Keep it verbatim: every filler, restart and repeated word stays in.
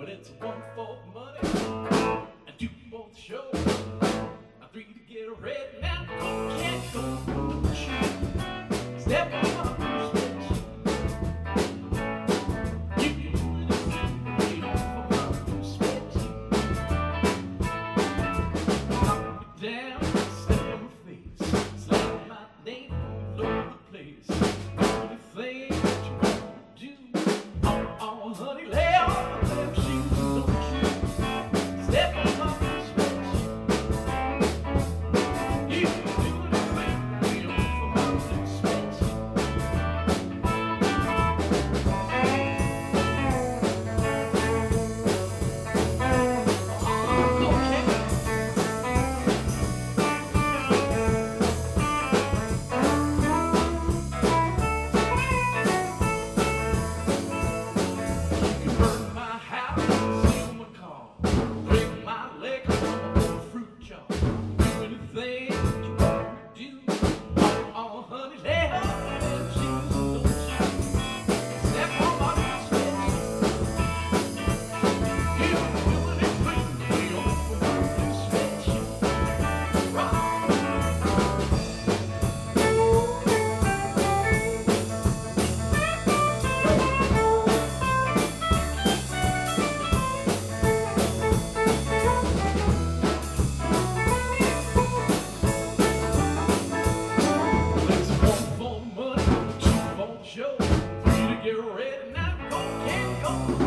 Well, it's one for money, and two for the show, and three to get ready. Now, go, can't go, don't you step on my footsteps. You can do anything, you know, for my footsteps. Knock me down, step on my face, slap my name all over the place. Anything that you want to do, oh, oh, honey, lay on my left shoes, don't you step on my footsteps. You can do anything, you know, for my footsteps. Oh, okay. You burn my house, steal my car, break my leg on a fruit jar. Do anything that you want to do. Oh, oh, honey, lay on them shoes, don't you step on my footsteps. You can do anything, you know, for my footsteps. Rock. It's one for money, two for the show, three to get ready. Now go, can't go.